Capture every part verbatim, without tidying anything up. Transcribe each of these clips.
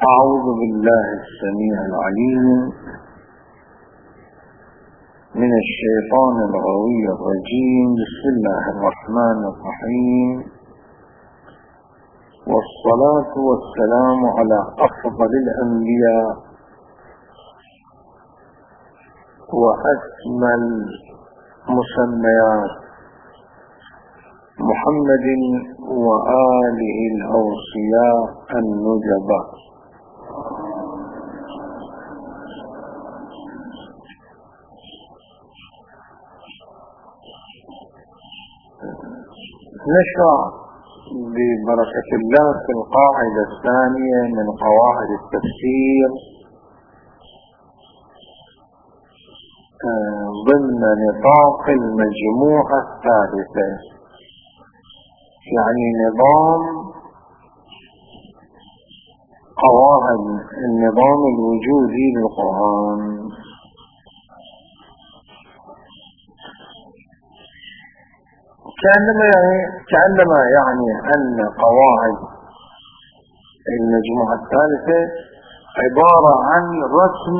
أعوذ بالله السميع العليم من الشيطان الغوي الرجيم. بسم الله الرحمن الرحيم، والصلاة والسلام على أفضل الأنبياء وأسمى المسميات محمد وآله الأوصياء النجباء. نشرع ببركة الله في القاعدة الثانية من قواعد التفسير ضمن نطاق المجموعة الثالثة، يعني نظام قواعد النظام الوجودي للقرآن. كأنما يعني, كأنما يعني أن قواعد المجموعة الثالثة عبارة عن رسم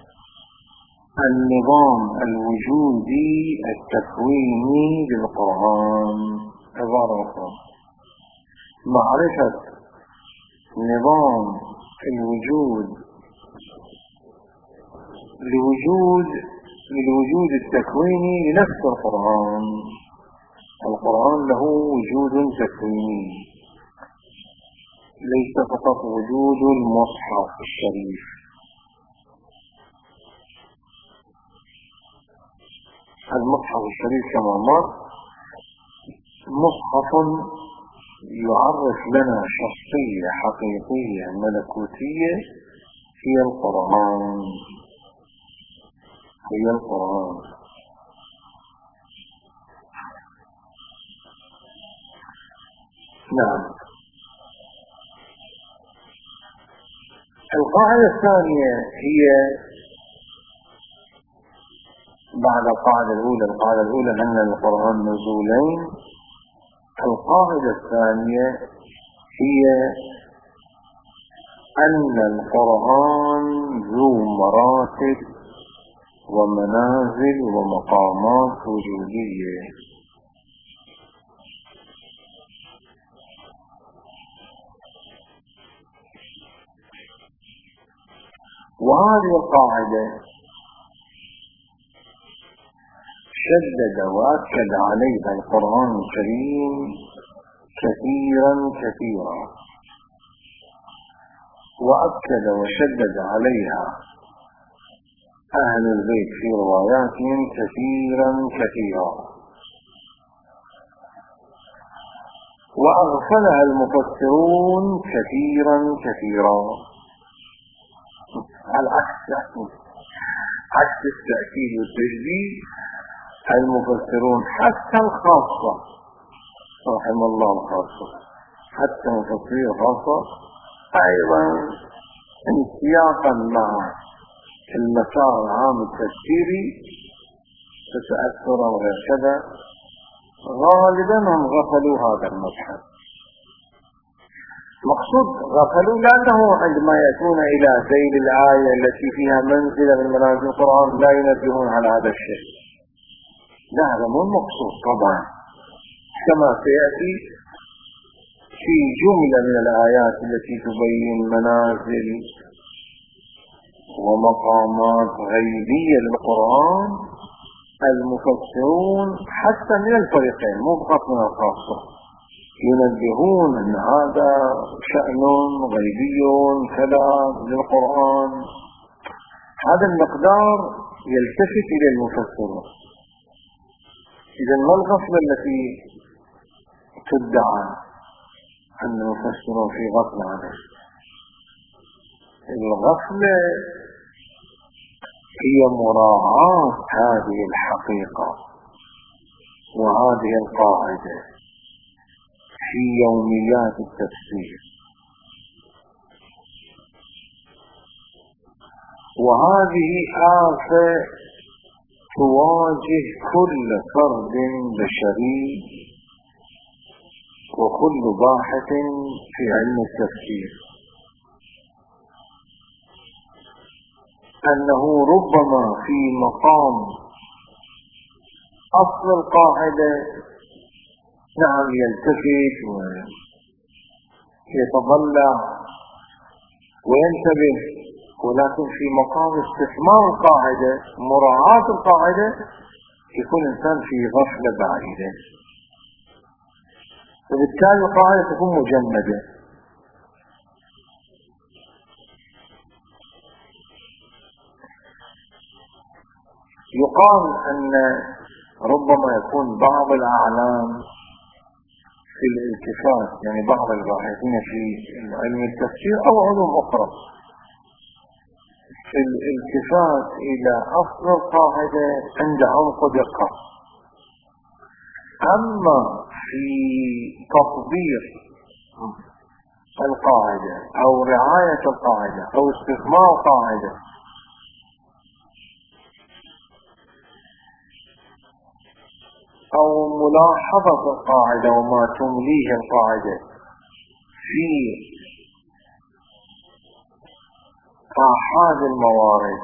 النظام الوجودي التكويني للقرآن. عبارة أخرى معرفة نظام الوجود لوجود للوجود التكويني لنفس القرآن. القرآن له وجود تكويني، ليس فقط وجود المصحف الشريف. المصحف الشريف كما مر مصحف يعرف لنا شخصية حقيقية ملكوتية هي القرآن هي القرآن نعم. القاعدة الثانية هي بعد القاعدة الأولى. القاعدة الأولى أن القرآن نزولين. القاعدة الثانية هي أن القرآن ذو مراتب ومنازل ومقامات وجودية. وهذه القاعدة شدد وأكد عليها القرآن الكريم كثيرا كثيرا، وأكد وشدد عليها أهل البيت في رواياتهم كثيرا كثيرا، وأغفلها المفسرون كثيرا كثيرا. العكس عكس التأكيد والتجديد، المفسرون حتى الخاصة رحم الله الخاصة، حتى مفسرين الخاصة أيضا انسياقا مع المسار العام التفسيري تتأثر وغير كذا، غالبا هم غفلوا هذا المبحث. مقصود غفلوا لأنه عندما يأتون إلى ذيل الآية التي فيها منزلة من منازل القرآن لا ينبهون على هذا الشيء. لا، هذا مو المقصود طبعا، كما سيأتي في جملة من الآيات التي تبين منازل ومقامات غيبية للقرآن. المفسرون حتى من الفريقين مو فقط من الخاصة ينبهون أن هذا شأن غيبي كذا للقرآن. هذا المقدار يلتفت إلى المفسرون. إذا ما الغفلة التي تدعى أن المفسرون في غفلة عنها؟ الغفلة هي مراعاة هذه الحقيقة وهذه القاعدة في يوميات التفسير، وهذه آفة تواجه كل فرد بشري وكل باحث في علم التفسير. أنه ربما في مقام أصل القاعدة نعم يلتفت ويتضلع وينتبه، ولكن في مقام استثمار القاعدة مراعاة القاعدة يكون إنسان في غفلة بعيدة، وبالتالي القاعدة تكون مجمدة. يقال أن ربما يكون بعض الأعلام في الالتفات، يعني بعض الباحثين في علم التفسير أو علوم أخرى في الالتفات إلى أصل القاعدة عند عمق دقة، أما في تطبيق القاعدة أو رعاية القاعدة أو استثمار القاعدة أو ملاحظة القاعدة وما تمليه القاعدة في آحاد الموارد،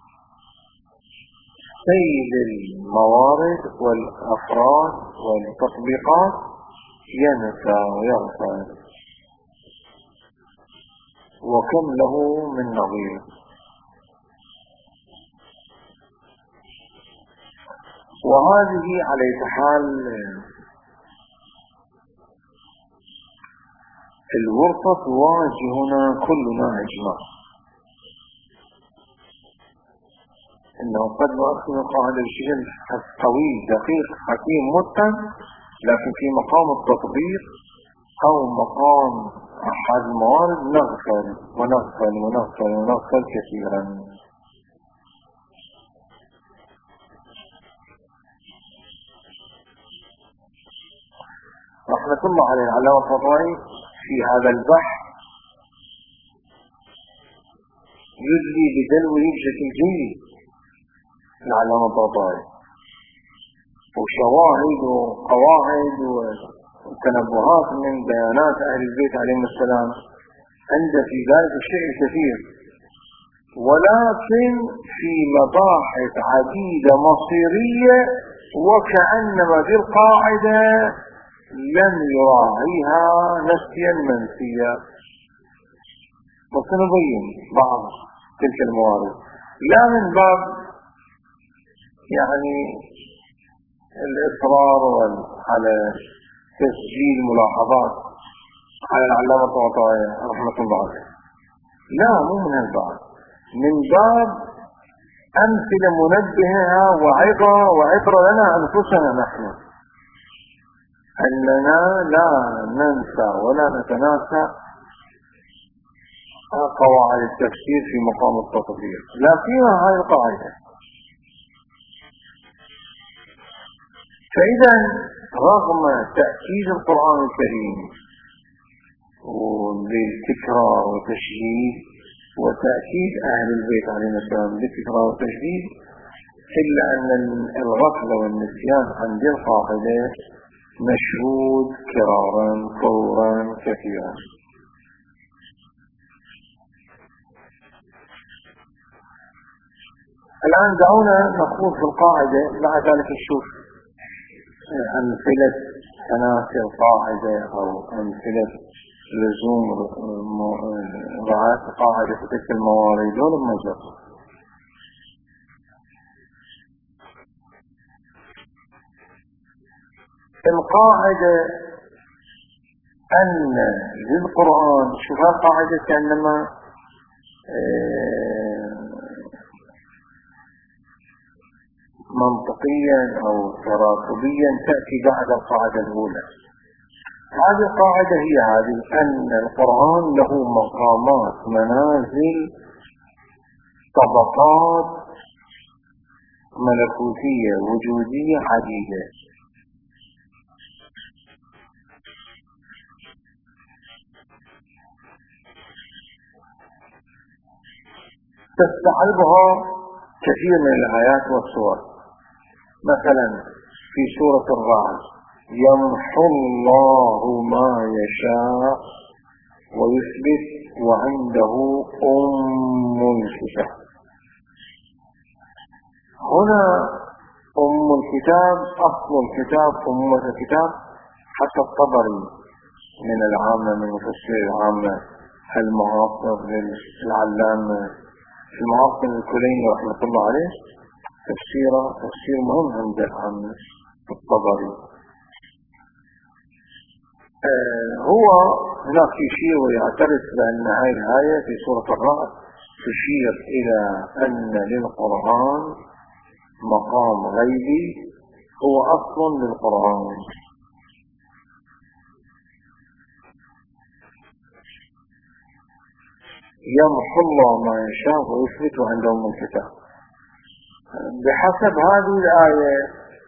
سيد الموارد والأفراد والتطبيقات ينسى ويغفل، وكم له من نظير. وهذه على حال الورطة تواجهنا كلنا إجماع، إنه قد نؤخذ القاعدة بشكل قوي دقيق حكيم متقن، لكن في مقام التطبيق أو مقام أحد الموارد نغفل ونغفل ونغفل ونغفل كثيرا. رحمة الله عليه العلامة الطبري في هذا البحث يجري بدلوه بشكل جيد العلامة الطبري، وشواهد وقواعد وتنبهات من بيانات أهل البيت عليهم السلام عند في ذلك الشيء كثير، ولكن في مباحث عديدة مصيرية وكأنما ذي القاعدة لم يراعيها نسيا منسيا. وسنبين بعض تلك الموارد لا من باب يعني الإصرار على تسجيل ملاحظات على العلامة الطبري رحمة الله عليه، لا مو من الباب، من باب أمثلة منبهها وعبرة وعبرة لنا أنفسنا نحن، أننا لا ننسى ولا نتناسى قواعد التفسير في مقام التطبيق، لا فيها هاي القاعدة. فإذا رغم تأكيد القرآن الكريم بالتكرار وتشديد وتأكيد أهل البيت عليهم السلام بالتكرار وتشديد، إلا أن الغفلة والنسيان عن ذي القاعدة مشهود كرارا فورا كثيرا. الآن دعونا نخوض في القاعدة، بعد ذلك نشوف أمثلة تناسي القاعدة أو أمثلة لزوم رعاية القاعدة في تلك الموارد والمجال. القاعدة أن للقرآن، شوف القاعدة كأنما منطقيا أو تراكبيا تأتي بعد القاعدة الأولى. هذه القاعدة هي هذه، أن القرآن له مقامات منازل طبقات ملكوتية وجودية عديدة، تستحضرها كثير من الآيات والسور. مثلا في سورة الرعد يمحو الله ما يشاء ويثبت وعنده أم الكتاب. هنا أم الكتاب أصل الكتاب أمة الكتاب حتى الطبري من العامة من مفسر العامة المعاصر للعلامة المعاصر الكليني رحمة الله عليه تفسيره تفسير مهم عند العامة الطبري. آه هو هناك يشير ويعترف بأن هذه الآية في سورة الرعد تشير إلى أن للقرآن مقام غيبي هو أصل للقرآن. يمحو الله ما يشاء ويثبت عندهم الكتاب. بحسب هذه الآية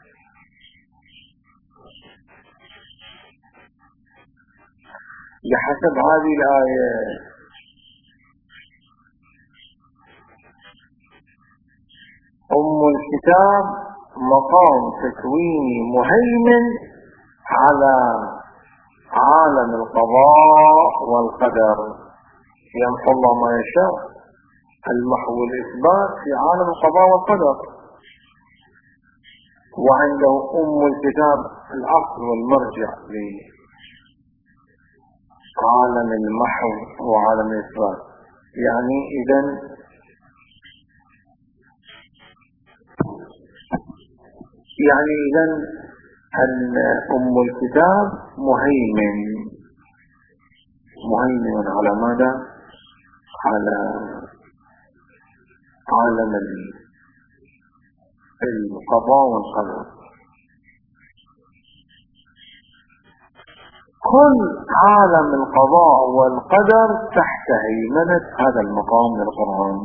بحسب هذه الآية أم الكتاب مقام تكويني مهيمن على عالم القضاء والقدر. يمحو الله ما يشاء المحو والإثبات في عالم القضاء والقدر. وعنده أم الكتاب الأصل والمرجع لعالم المحو وعالم الإثبات. يعني إذن يعني إذن أن أم الكتاب مهيمن مهيمن على ماذا؟ على عالم القضاء والقدر. كل عالم القضاء والقدر تحت هيمنة هذا المقام للقرآن.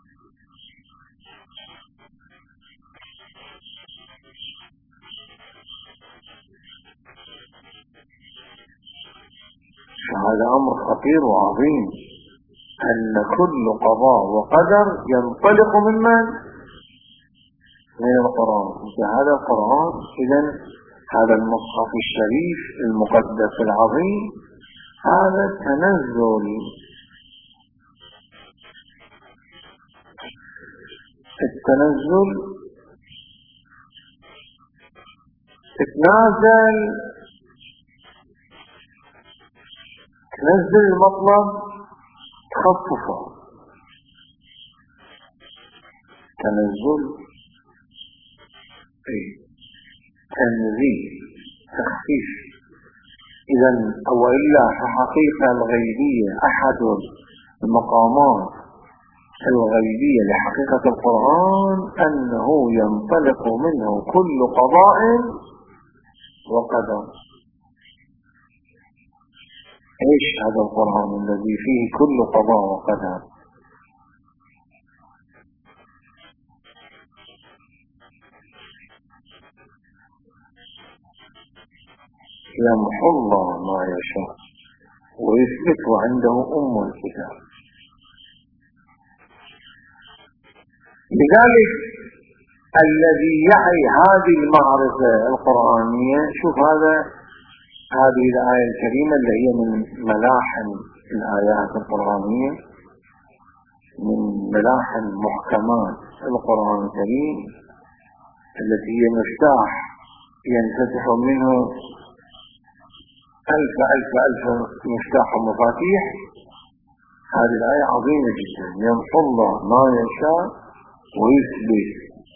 هذا أمر خطير وعظيم أن كل قضاء وقدر ينطلق من من؟ من القرآن. هذا القرآن إذن هذا المصحف الشريف المقدس العظيم هذا تنزل التنزل تتنازل تنزل المطلب تخففه تنزل اي تنزيل تخفيف. اذا او الا فحقيقة الغيبية احد المقامات الغيبية لحقيقة القرآن انه ينطلق منه كل قضاء وقدر. ايش هذا القرآن الذي فيه كل قضاء وقدر؟ يمحو الله ما يشاء ويثبت عنده أم الكتاب. لذلك الذي يعي هذه المعرفة القرآنية شوف هذا هذه الآية الكريمة اللي هي من ملاحم الآيات القرآنية من ملاحم محكمات القرآن الكريم التي هي مفتاح ينفتح منه ألف ألف ألف مفتاح ومفاتيح. هذه الآية عظيمة جدا. يمحو الله ما يشاء ويثبت.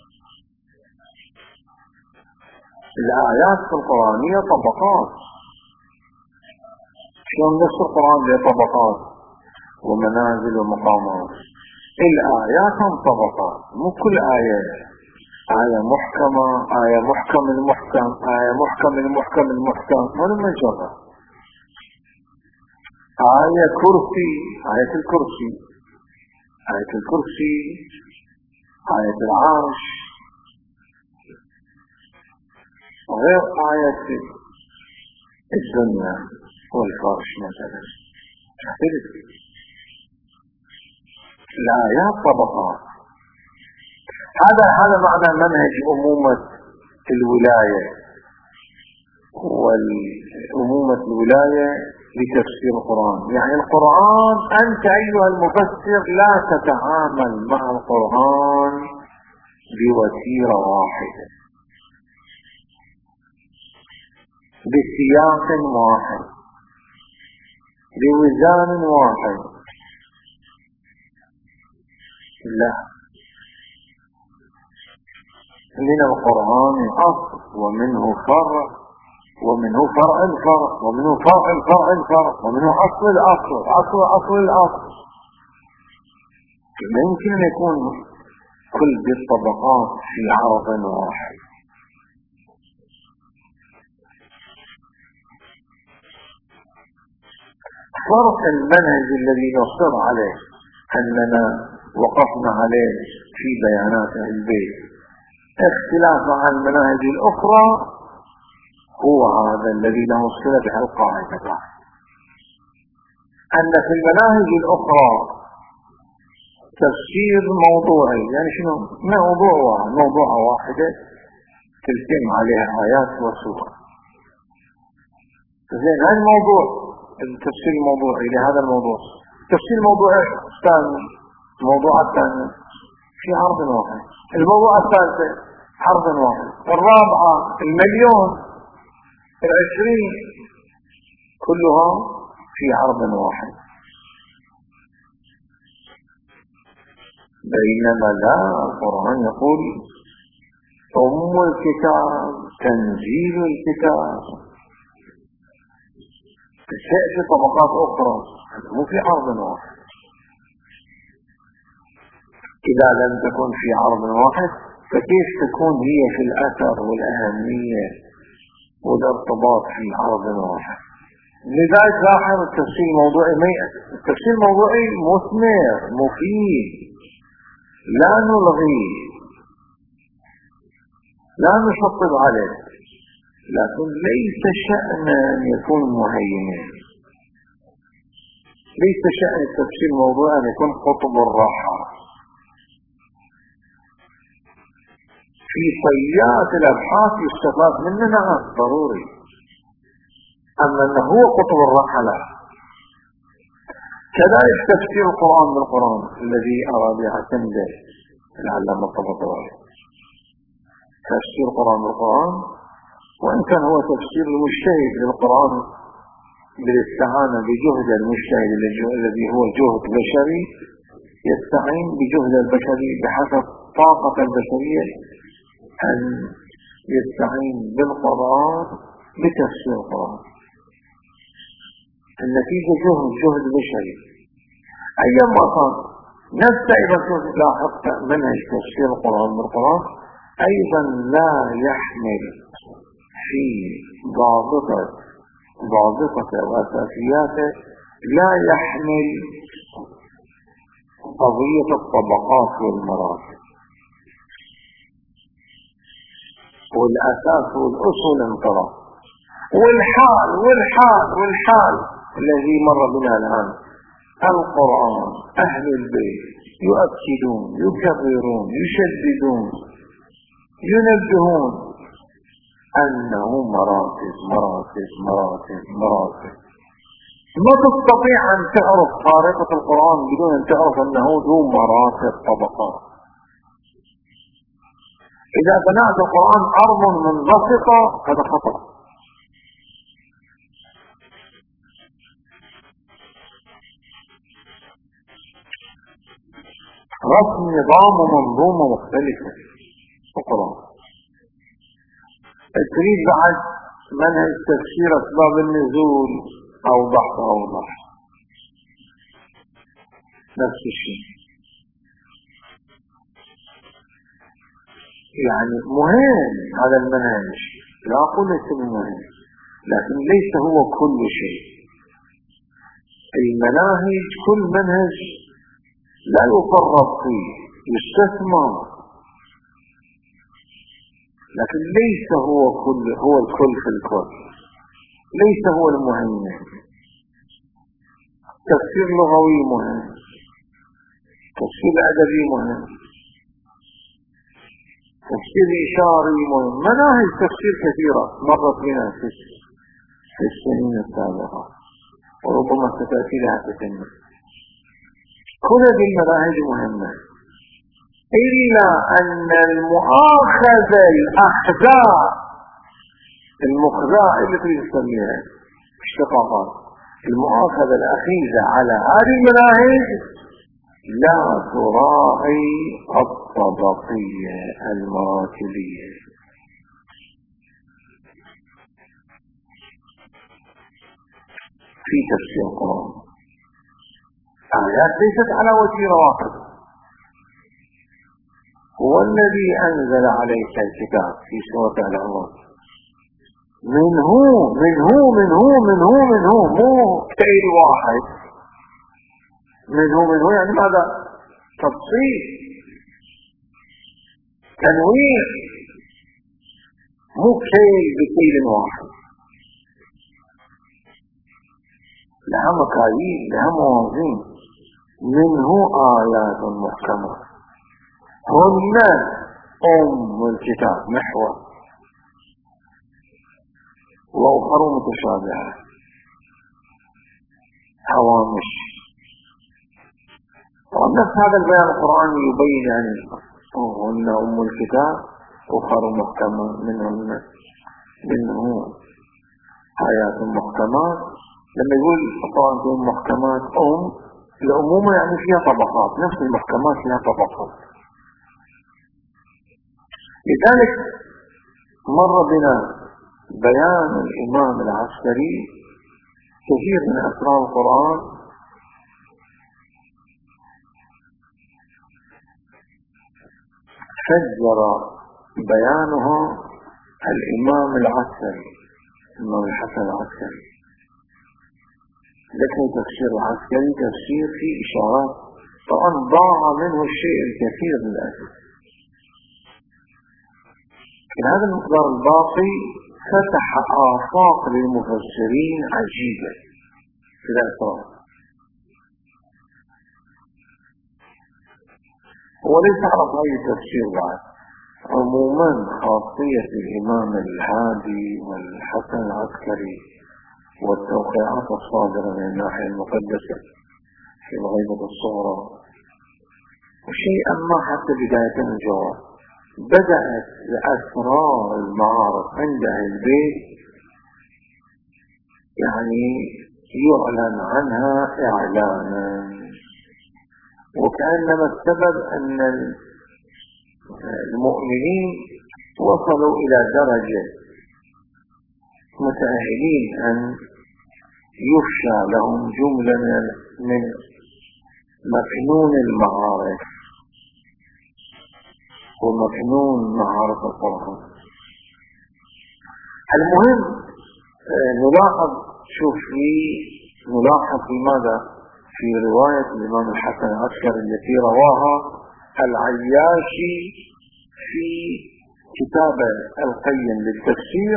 الآيات القرآنية طبقات. شلون نفس القرآن له طبقات ومنازل ومقامات. الآيات هم طبقات. مو كل آية آية محكمة آية محكم المحكم آية محكم المحكم المحكم هذا ما جرى. آية كرسي آية الكرسي آية الكرسي آية العرش غير آية الدنيا والفرش مثلا. الآيات طبقات. هذا هذا معنى منهج أمومة الولاية والأمومة الولاية لتفسير القرآن. يعني القرآن أنت أيها المفسر لا تتعامل مع القرآن بوتيرة واحدة بسياق واحد بوزان واحد. لا، من القرآن أصل ومنه فرع ومنه فرع الفرع ومنه فرع الفرع الفرع ومنه أصل الأصل أصل أصل الأصل. لا يمكن أن يكون كل بالطبقات في عرض واحد. فرق المنهج الذي نصر عليه أننا وقفنا عليه في بيانات البيت اختلاف عن المناهج الأخرى هو هذا الذي له صلة بالقاعدة، أن في المناهج الأخرى تفسير موضوعي، يعني شنو؟ موضوع واحد، موضوعة واحدة تلتم عليها آيات وسور. زين، هذا الموضوع التفسير الموضوعي لهذا الموضوع، تفسير موضوعي ثاني، الموضوع الثاني في عرض واحد، الموضوع الثالث عرض واحد، الرابعة المليون العشرين كلها في عرض واحد. بينما لا، القرآن يقول أم الكتاب تنزيل الكتاب، تأتي طبقات أخرى مو في عرض واحد. إذا لم تكن في عرض واحد فكيف تكون هي في الأثر والأهمية والارتباط في عرض واحد؟ لذلك لاحظ التفسير الموضوعي ميئة. التفسير الموضوعي مثمر مفيد، لا نلغيه لا نشطب عليه، لكن ليس شأنا أن يكون مهيمنا. ليس شأن التفسير الموضوعي أن يكون قطب الراحة في طيات الأبحاث يستفاد منه، نعم ضروري، أما أنه هو قطب الراحة لا. كذلك تفسير القرآن بالقرآن الذي أراد يعتمد العلامة الطباطبائي، تفسير القرآن بالقرآن، وإن كان هو تفسير المجتهد للقرآن بالاستعانة بجهد المجتهد الذي هو جهد بشري، يستعين بجهد البشري بحسب طاقة البشرية أن يستعين بالقرآن بتفسير القرآن. النتيجة جهد جهد بشري. أيما كان نفس أيضا لاحظ منهج تفسير القرآن بالقرآن أيضا لا يحمل في ضابطة ضابطة وأساسياته، لا يحمل قضية الطبقات والمراتب والأساس والأصول انطلاق والحال والحال والحال الذي مر بنا الآن. القرآن أهل البيت يؤكدون يكررون يشددون ينبهون أنه مراتب مراتب مراتب مراتب. ما تستطيع أن تعرف خارطة القرآن بدون أن تعرف أنه ذو مراتب طبقات. إذا بنات القرآن أرض منبسطة هذا خطأ. رسم نظام ومنظومة مختلفة في القرآن. تريد بعد منهج تفسير أسباب النزول أوضح وأوضح، نفس الشيء. يعني مهم هذا المنهج، لا أقول ليس مهم، لكن ليس هو كل شيء. المناهج كل منهج لا يفرط فيه، يستثمر، لكن ليس هو كل هو الكل في الكل، ليس هو المهم. تفسير لغوي مهم، تفسير أدبي مهم، تفسير إشاري مهم، مناهج تفسير كثيرة مرت بنا في السنين السابقة وربما ستأتي لها تتم. كل هذه المناهج مهمة، إلا أن المؤاخذة الأخذاء المخزاء اللي تسميها اشتقاقات المؤاخذة الأخيرة على هذه المناهج لا تراعي الطبقية المراتبية. في تفسير القرآن آيات ليست على وجه رواتب. هو الذي أنزل عليك الكتاب في سورة الأعراف منه منه منه منه منه مو كتير واحد منه منه يعني ماذا؟ تفصيل تنوير، مو كتير بكيل واحد، لها مكاييل لها موازين. منه آيات محكمة هن أم الكتاب محور، وأخر متشابهة هوامش. ونفس هذا البيان القرآني يبين يعني هن أم الكتاب أخر محكمة منهن منه آيات محكمات. لما يقول القرآن فيه محكمات أم العمومة يعني فيها طبقات، نفس المحكمات فيها طبقات. لذلك مر بنا بيان الإمام العسكري كثير من أسرار القرآن فجر بيانها الإمام العسكري الإمام الحسن العسكري. لكن تفسير العسكري تفسير فيه إشارات طبعا ضاع منه الشيء الكثير للأسف. في هذا المقدار الباقي فتح آفاق للمفسرين عجيبة في الأسرار. وليس على رأي التفسير بعد. عموما خاصية الإمام الهادي والحسن العسكري والتوقيعات الصادرة من الناحية المقدسة في الغيبة الصغرى وشيئا ما حتى بداية الجواب بدأت أسرار المعارف عند أهل البيت يعني يعلن عنها إعلانا، وكأنما السبب أن المؤمنين وصلوا إلى درجة متأهلين أن يفشى لهم جملة من مكنون المعارف ومكنون معارف القرآن. المهم نلاحظ شوف في نلاحظ في ماذا في رواية الإمام الحسن العسكري التي رواها العياشي في كتاب القيم للتفسير.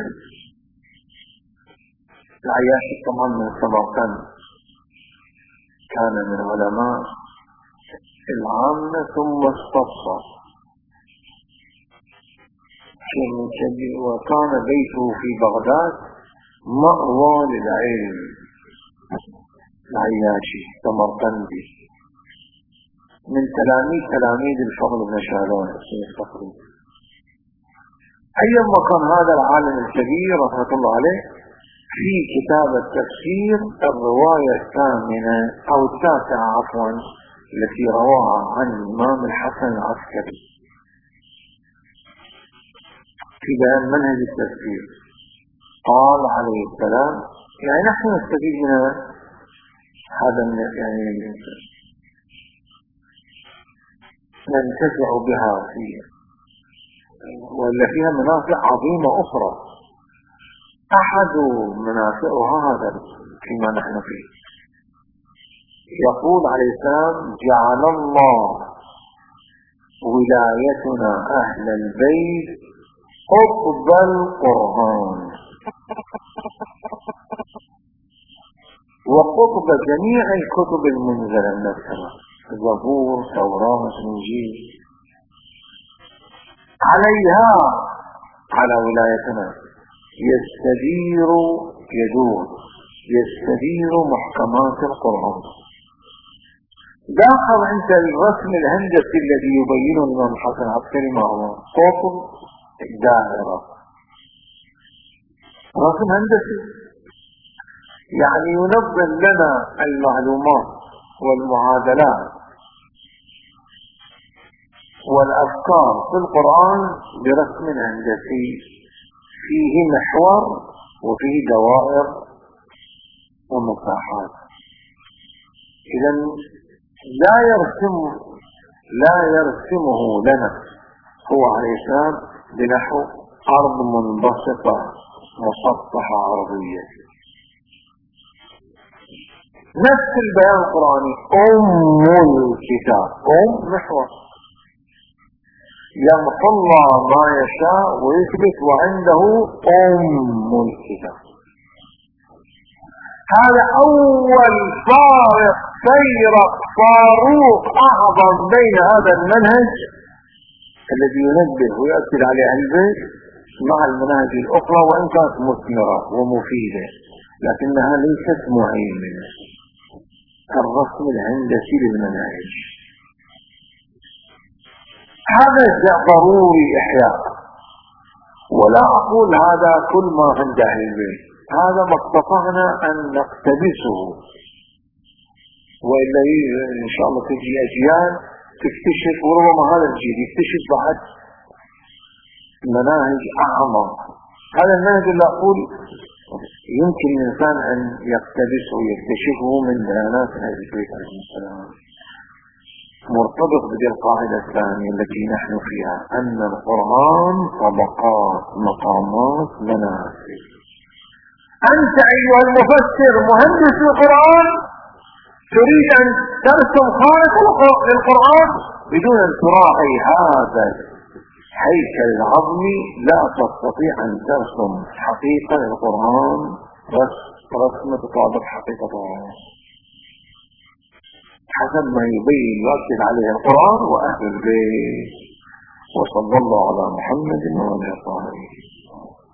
العياشي طبعا من سمرقند كان من علماء العامة ثم استصى وكان بيته في بغداد مأوى للعلم. العياشي سمرقندي من تلاميذ تلاميذ الفضل بن شعلان الصخري. أيما كان هذا العالم الكبير رحمة الله عليه في كتاب التفسير الرواية الثامنة أو التاسعة عفوا التي رواها عن الإمام الحسن العسكري في بيان منهج التفسير. قال عليه السلام يعني نحن نستفيد من هذا يعني ننتفع بها فيه ولا فيها منافع عظيمة أخرى. أحد منافعها هذا فيما نحن فيه. يقول عليه السلام جعل الله ولايتنا أهل البيت قطب القرآن وقطب جميع الكتب المنزلة من السماء زبور توراة إنجيل. عليها على ولايتنا يستدير يدور يستدير محكمات القرآن لاحظ انت الرسم الهندسي الذي يبينه الإمام الحسن العسكري ما هو؟ قطب دائرة، رسم هندسي يعني ينظم لنا المعلومات والمعادلات والأفكار في القرآن برسم هندسي فيه محور وفيه دوائر ومساحات. إذا لا يرسم لا يرسمه لنا هو عليه السلام بنحو أرض منبسطة مسطحة عرضية. نفس البيان القرآني أم الكتاب، أم محور، يمحو الله ما يشاء ويثبت وعنده أم الكتاب. هذا أول فارق فيرق فاروق أعظم بين هذا المنهج الذي ينبه ويؤكد عليه أهل البيت مع المناهج الأخرى، وإن كانت مثمرة ومفيدة لكنها ليست مهيمنة. الرسم الهندسي للمناهج هذا ضروري إحياء، ولا أقول هذا كل ما عند أهل البيت، هذا ما استطعنا أن نقتبسه، وإلا إن شاء الله تجي أجيال تكتشف، وربما هذا الجيل يكتشف بعد مناهج أعمق. هذا المنهج اللي أقول يمكن الإنسان أن يقتبسه ويكتشفه من بيانات أهل البيت عليهم السلام، مرتبط بهذه القاعدة الثانية التي نحن فيها، أن القرآن طبقات مقامات منازل. أنت أيها المفسر مهندس القرآن تريد أن ترسم خارق للقرآن بدون أن تراعي هذا الهيكل العظمي، لا تستطيع أن ترسم حقيقة للقرآن رسمة تطابق حقيقته حسب ما يبين ويؤكد عليه القرآن وأهل البيت. وصلى الله على محمد وعلى آله وصحبه.